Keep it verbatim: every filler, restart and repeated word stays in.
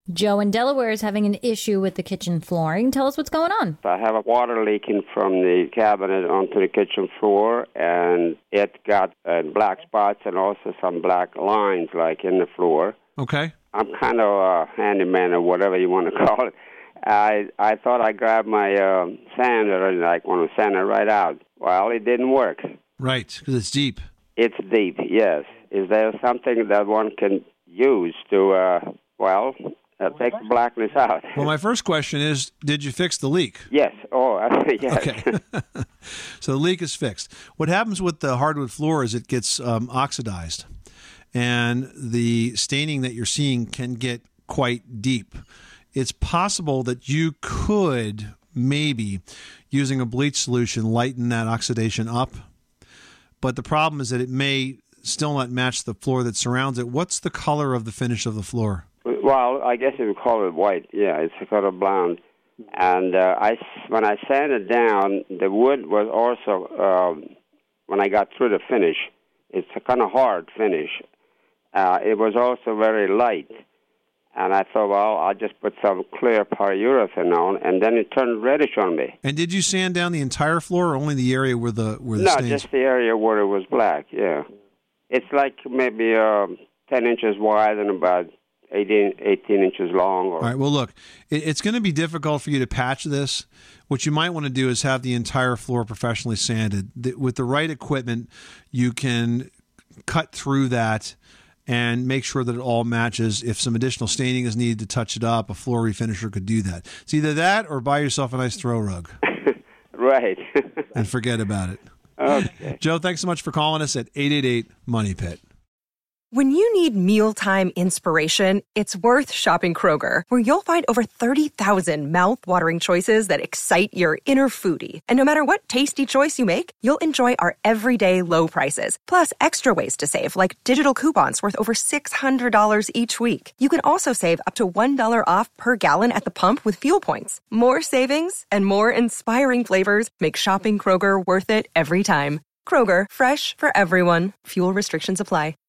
Joe in Delaware is having an issue with the kitchen flooring. Tell us what's going on. I have a water leaking from the cabinet onto the kitchen floor, and it got uh, black spots and also some black lines, like in the floor. Okay. I'm kind of a handyman or whatever you want to call it. I I thought I grabbed my uh, sander and I want to sand it right out. Well, it didn't work. Right, because it's deep. It's deep, yes. Is there something that one can use to, uh, well, uh, take the blackness out? Well, my first question is, did you fix the leak? Yes. Oh, yes. Okay. So the leak is fixed. What happens with the hardwood floor is it gets um, oxidized, and the staining that you're seeing can get quite deep. It's possible that you could maybe, using a bleach solution, lighten that oxidation up. But the problem is that it may still not match the floor that surrounds it. What's the color of the finish of the floor? Well, I guess you would call it white. Yeah, it's a color blonde. And uh, I, when I sanded down, the wood was also, um, when I got through the finish, it's a kind of hard finish. Uh, it was also very light. And I thought, well, I'll just put some clear polyurethane on, and then it turned reddish on me. And did you sand down the entire floor, or only the area where the where the No, stains? just the area where it was black, yeah. It's like maybe uh, ten inches wide and about eighteen, eighteen inches long. Or... All right, well, look, it, it's going to be difficult for you to patch this. What you might want to do is have the entire floor professionally sanded. The, with the right equipment, you can cut through that and make sure that it all matches. If some additional staining is needed to touch it up, a floor refinisher could do that. It's either that or buy yourself a nice throw rug. Right. And forget about it. Okay. Joe, thanks so much for calling us at eight eight eight, money pit. When you need mealtime inspiration, it's worth shopping Kroger, where you'll find over thirty thousand mouth-watering choices that excite your inner foodie. And no matter what tasty choice you make, you'll enjoy our everyday low prices, plus extra ways to save, like digital coupons worth over six hundred dollars each week. You can also save up to one dollar off per gallon at the pump with fuel points. More savings and more inspiring flavors make shopping Kroger worth it every time. Kroger, fresh for everyone. Fuel restrictions apply.